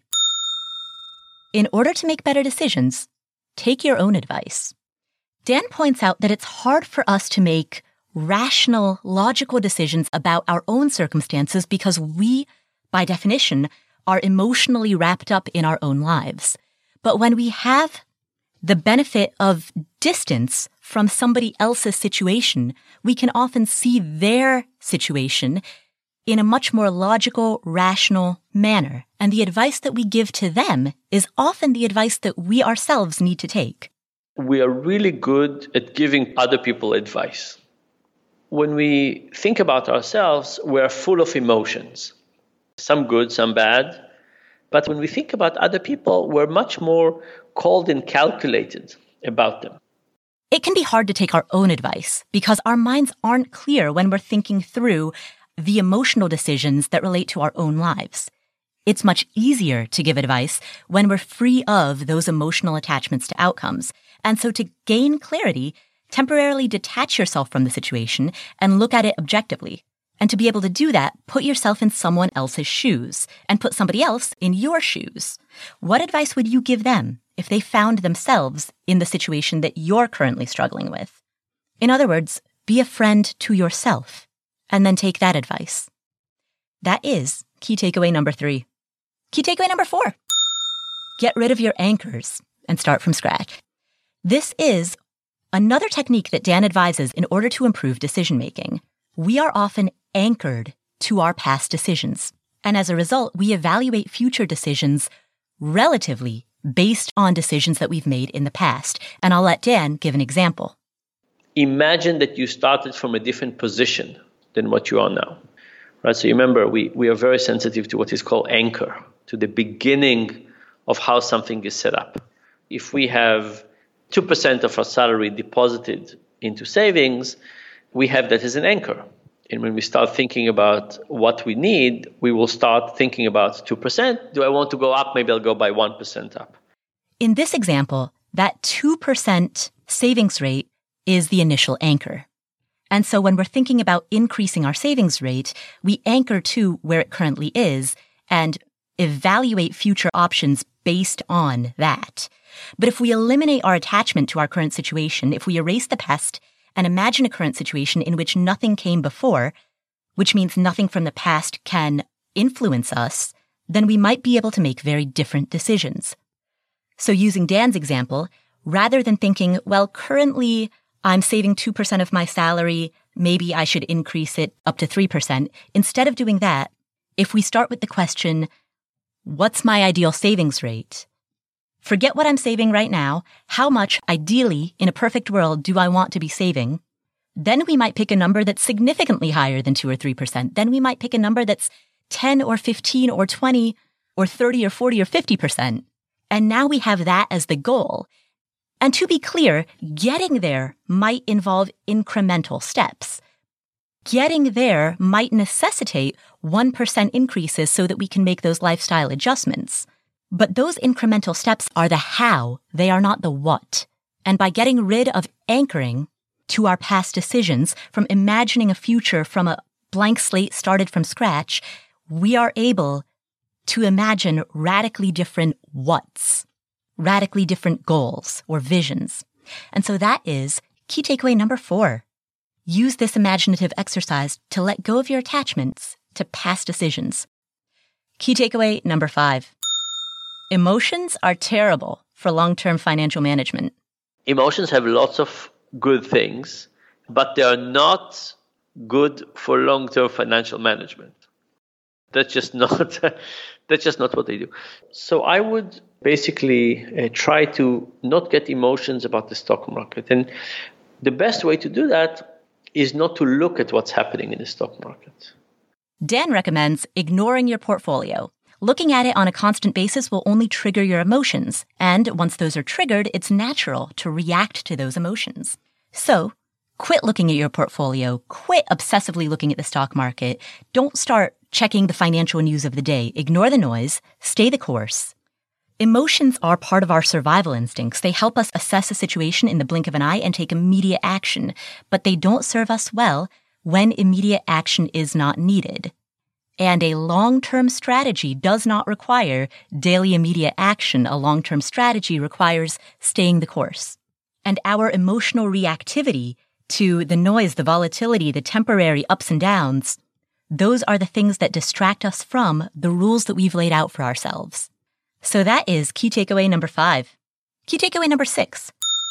In order to make better decisions, take your own advice. Dan points out that it's hard for us to make rational, logical decisions about our own circumstances because we, by definition, are emotionally wrapped up in our own lives. But when we have the benefit of distance from somebody else's situation, we can often see their situation in a much more logical, rational manner. And the advice that we give to them is often the advice that we ourselves need to take. We are really good at giving other people advice. When we think about ourselves, we're full of emotions, some good, some bad. But when we think about other people, we're much more cold and calculated about them. It can be hard to take our own advice because our minds aren't clear when we're thinking through the emotional decisions that relate to our own lives. It's much easier to give advice when we're free of those emotional attachments to outcomes. And so to gain clarity, temporarily detach yourself from the situation and look at it objectively. And to be able to do that, put yourself in someone else's shoes and put somebody else in your shoes. What advice would you give them if they found themselves in the situation that you're currently struggling with? In other words, be a friend to yourself and then take that advice. That is key takeaway number three. Key takeaway number four. Get rid of your anchors and start from scratch. This is another technique that Dan advises in order to improve decision-making. We are often anchored to our past decisions. And as a result, we evaluate future decisions relatively based on decisions that we've made in the past. And I'll let Dan give an example. Imagine that you started from a different position than what you are now. Right? So you remember, we, we are very sensitive to what is called anchor, to the beginning of how something is set up. If we have two percent of our salary deposited into savings, we have that as an anchor. And when we start thinking about what we need, we will start thinking about two percent. Do I want to go up? Maybe I'll go by one percent up. In this example, that two percent savings rate is the initial anchor. And so when we're thinking about increasing our savings rate, we anchor to where it currently is and evaluate future options based on that. But if we eliminate our attachment to our current situation, if we erase the past and imagine a current situation in which nothing came before, which means nothing from the past can influence us, then we might be able to make very different decisions. So using Dan's example, rather than thinking, well, currently I'm saving two percent of my salary, maybe I should increase it up to three percent. Instead of doing that, if we start with the question, what's my ideal savings rate? Forget what I'm saving right now. How much, ideally, in a perfect world, do I want to be saving? Then we might pick a number that's significantly higher than two or three percent. Then we might pick a number that's ten or fifteen or twenty or thirty or forty or fifty percent. And now we have that as the goal. And to be clear, getting there might involve incremental steps. Getting there might necessitate one percent increases so that we can make those lifestyle adjustments. But those incremental steps are the how, they are not the what. And by getting rid of anchoring to our past decisions, from imagining a future from a blank slate started from scratch, we are able to imagine radically different whats, radically different goals or visions. And so that is key takeaway number four. Use this imaginative exercise to let go of your attachments to past decisions. Key takeaway number five. Emotions are terrible for long-term financial management. Emotions have lots of good things, but they are not good for long-term financial management. That's just not that's just not what they do. So I would basically uh, try to not get emotions about the stock market. And the best way to do that is not to look at what's happening in the stock market. Dan recommends ignoring your portfolio. Looking at it on a constant basis will only trigger your emotions. And once those are triggered, it's natural to react to those emotions. So quit looking at your portfolio. Quit obsessively looking at the stock market. Don't start checking the financial news of the day. Ignore the noise. Stay the course. Emotions are part of our survival instincts. They help us assess a situation in the blink of an eye and take immediate action, but they don't serve us well when immediate action is not needed. And a long-term strategy does not require daily immediate action. A long-term strategy requires staying the course. And our emotional reactivity to the noise, the volatility, the temporary ups and downs, those are the things that distract us from the rules that we've laid out for ourselves. So that is key takeaway number five. Key takeaway number six.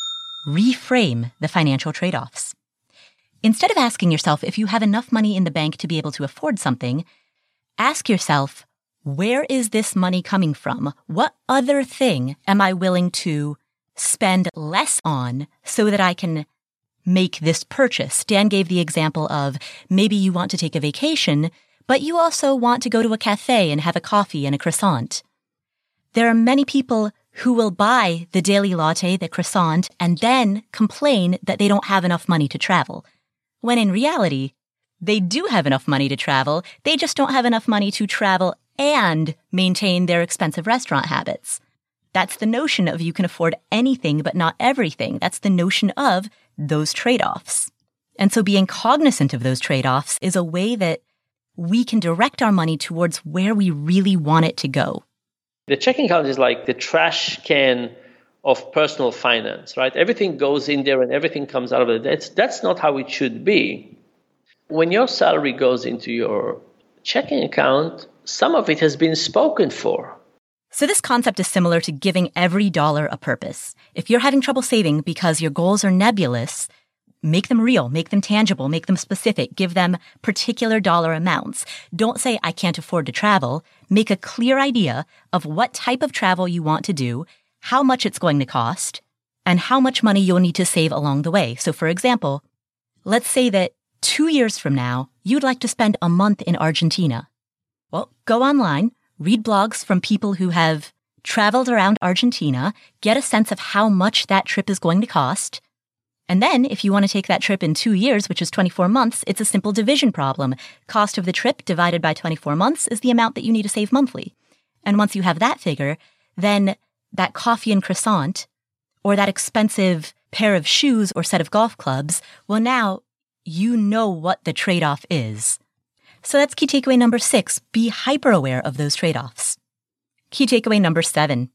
Reframe the financial trade-offs. Instead of asking yourself if you have enough money in the bank to be able to afford something, ask yourself, where is this money coming from? What other thing am I willing to spend less on so that I can make this purchase? Dan gave the example of maybe you want to take a vacation, but you also want to go to a cafe and have a coffee and a croissant. There are many people who will buy the daily latte, the croissant, and then complain that they don't have enough money to travel, when in reality, they do have enough money to travel. They just don't have enough money to travel and maintain their expensive restaurant habits. That's the notion of you can afford anything but not everything. That's the notion of those trade-offs. And so being cognizant of those trade-offs is a way that we can direct our money towards where we really want it to go. The checking account is like the trash can of personal finance, right? Everything goes in there and everything comes out of it. That's, that's not how it should be. When your salary goes into your checking account, some of it has been spoken for. So this concept is similar to giving every dollar a purpose. If you're having trouble saving because your goals are nebulous, make them real, make them tangible, make them specific, give them particular dollar amounts. Don't say, I can't afford to travel. Make a clear idea of what type of travel you want to do, how much it's going to cost, and how much money you'll need to save along the way. So for example, let's say that two years from now, you'd like to spend a month in Argentina. Well, go online, read blogs from people who have traveled around Argentina, get a sense of how much that trip is going to cost. And then, if you want to take that trip in two years, which is twenty-four months, it's a simple division problem. Cost of the trip divided by twenty-four months is the amount that you need to save monthly. And once you have that figure, then that coffee and croissant, or that expensive pair of shoes or set of golf clubs, well, now you know what the trade-off is. So that's key takeaway number six. Be hyper-aware of those trade-offs. Key takeaway number seven.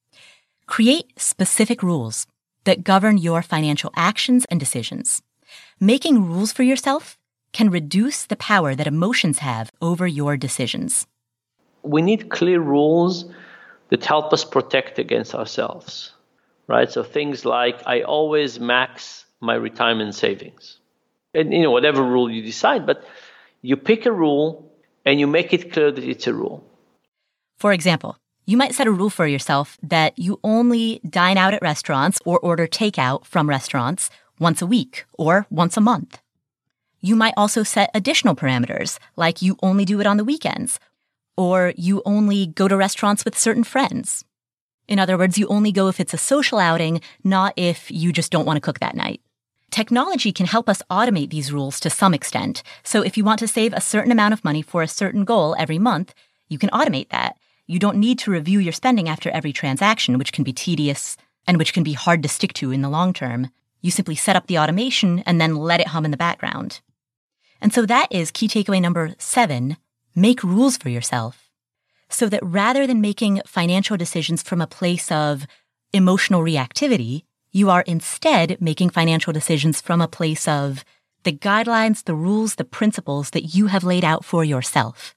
Create specific rules that govern your financial actions and decisions. Making rules for yourself can reduce the power that emotions have over your decisions. We need clear rules that help us protect against ourselves, right? So things like, I always max my retirement savings. And, you know, whatever rule you decide, but you pick a rule and you make it clear that it's a rule. For example, you might set a rule for yourself that you only dine out at restaurants or order takeout from restaurants once a week or once a month. You might also set additional parameters, like you only do it on the weekends, or you only go to restaurants with certain friends. In other words, you only go if it's a social outing, not if you just don't want to cook that night. Technology can help us automate these rules to some extent. So if you want to save a certain amount of money for a certain goal every month, you can automate that. You don't need to review your spending after every transaction, which can be tedious and which can be hard to stick to in the long term. You simply set up the automation and then let it hum in the background. And so that is key takeaway number seven, make rules for yourself. So that rather than making financial decisions from a place of emotional reactivity, you are instead making financial decisions from a place of the guidelines, the rules, the principles that you have laid out for yourself.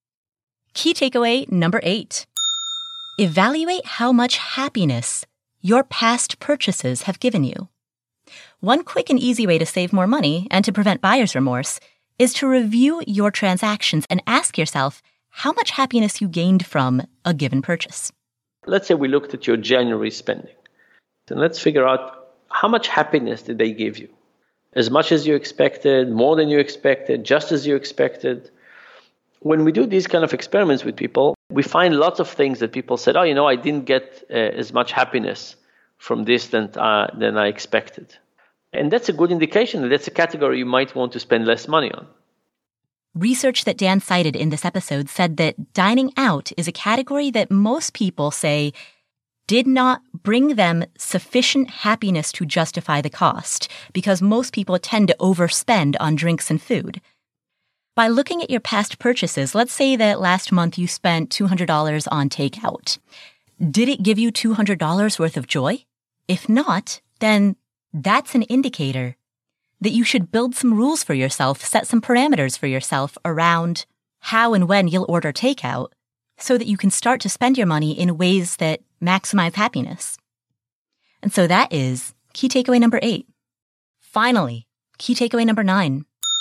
Key takeaway number eight. Evaluate how much happiness your past purchases have given you. One quick and easy way to save more money and to prevent buyer's remorse is to review your transactions and ask yourself how much happiness you gained from a given purchase. Let's say we looked at your January spending. And let's figure out how much happiness did they give you? As much as you expected, more than you expected, just as you expected. When we do these kind of experiments with people, we find lots of things that people said, oh, you know, I didn't get uh, as much happiness from this than, uh, than I expected. And that's a good indication that that's a category you might want to spend less money on. Research that Dan cited in this episode said that dining out is a category that most people say did not bring them sufficient happiness to justify the cost, because most people tend to overspend on drinks and food. By looking at your past purchases, let's say that last month you spent two hundred dollars on takeout. Did it give you two hundred dollars worth of joy? If not, then that's an indicator that you should build some rules for yourself, set some parameters for yourself around how and when you'll order takeout so that you can start to spend your money in ways that maximize happiness. And so that is key takeaway number eight. Finally, key takeaway number nine.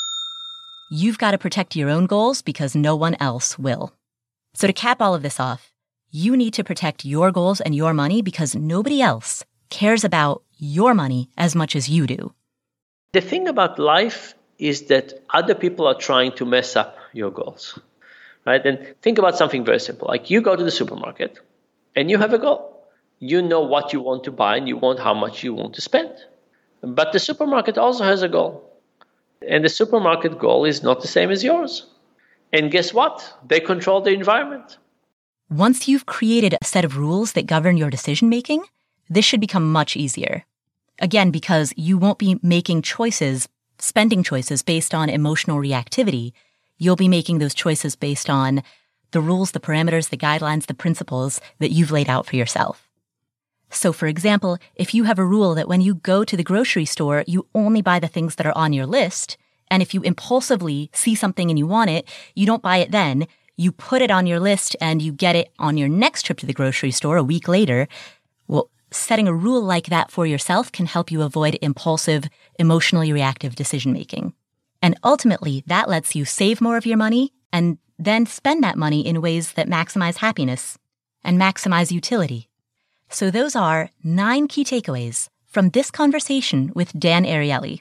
You've got to protect your own goals because no one else will. So to cap all of this off, you need to protect your goals and your money because nobody else cares about your money as much as you do. The thing about life is that other people are trying to mess up your goals, right? And think about something very simple. Like you go to the supermarket and you have a goal. You know what you want to buy and you want how much you want to spend. But the supermarket also has a goal. And the supermarket goal is not the same as yours. And guess what? They control the environment. Once you've created a set of rules that govern your decision-making, this should become much easier. Again, because you won't be making choices, spending choices based on emotional reactivity. You'll be making those choices based on the rules, the parameters, the guidelines, the principles that you've laid out for yourself. So, for example, if you have a rule that when you go to the grocery store, you only buy the things that are on your list, and if you impulsively see something and you want it, you don't buy it then, you put it on your list and you get it on your next trip to the grocery store a week later, well, setting a rule like that for yourself can help you avoid impulsive, emotionally reactive decision-making. And ultimately, that lets you save more of your money and then spend that money in ways that maximize happiness and maximize utility. So those are nine key takeaways from this conversation with Dan Ariely.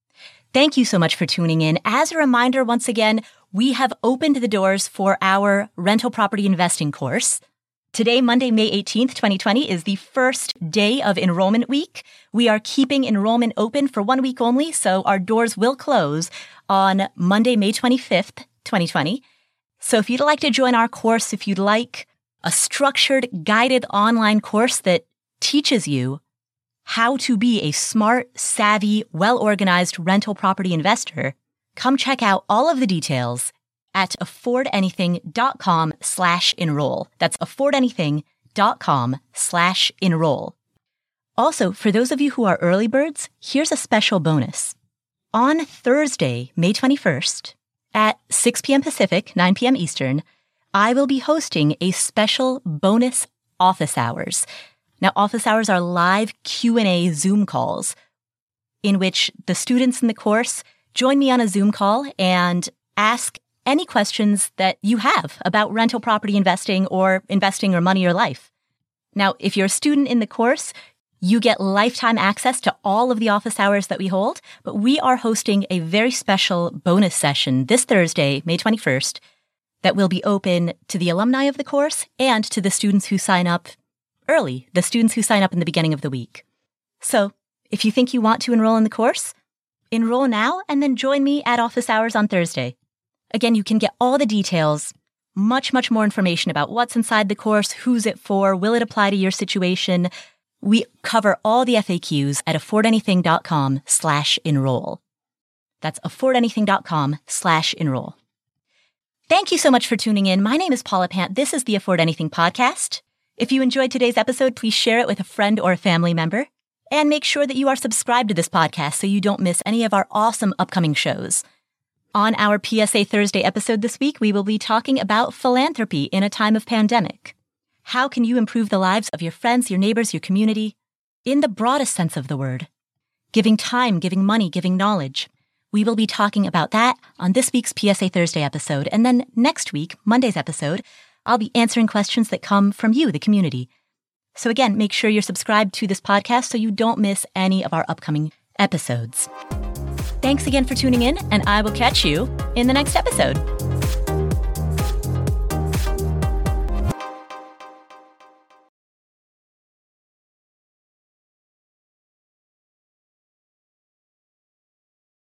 Thank you so much for tuning in. As a reminder, once again, we have opened the doors for our rental property investing course. Today, Monday, May eighteenth, twenty twenty, is the first day of enrollment week. We are keeping enrollment open for one week only, so our doors will close on Monday, May twenty-fifth, twenty twenty. So if you'd like to join our course, if you'd like a structured, guided online course that teaches you how to be a smart, savvy, well-organized rental property investor, come check out all of the details at affordanything.com slash enroll. That's affordanything.com slash enroll. Also, for those of you who are early birds, here's a special bonus. On Thursday, May twenty-first, at six p.m. Pacific, nine p.m. Eastern, I will be hosting a special bonus office hours. Now, office hours are live Q and A Zoom calls in which the students in the course join me on a Zoom call and ask any questions that you have about rental property investing or investing or money or life. Now, if you're a student in the course, you get lifetime access to all of the office hours that we hold, but we are hosting a very special bonus session this Thursday, May twenty-first, that will be open to the alumni of the course and to the students who sign up early, the students who sign up in the beginning of the week. So, if you think you want to enroll in the course, enroll now and then join me at office hours on Thursday. Again, you can get all the details, much, much more information about what's inside the course, who's it for, will it apply to your situation. We cover all the F A Qs at affordanything.com slash enroll. That's affordanything.com slash enroll. Thank you so much for tuning in. My name is Paula Pant. This is the Afford Anything podcast. If you enjoyed today's episode, please share it with a friend or a family member. And make sure that you are subscribed to this podcast so you don't miss any of our awesome upcoming shows. On our P S A Thursday episode this week, we will be talking about philanthropy in a time of pandemic. How can you improve the lives of your friends, your neighbors, your community? In the broadest sense of the word. Giving time, giving money, giving knowledge. We will be talking about that on this week's P S A Thursday episode. And then next week, Monday's episode, I'll be answering questions that come from you, the community. So again, make sure you're subscribed to this podcast so you don't miss any of our upcoming episodes. Thanks again for tuning in, and I will catch you in the next episode.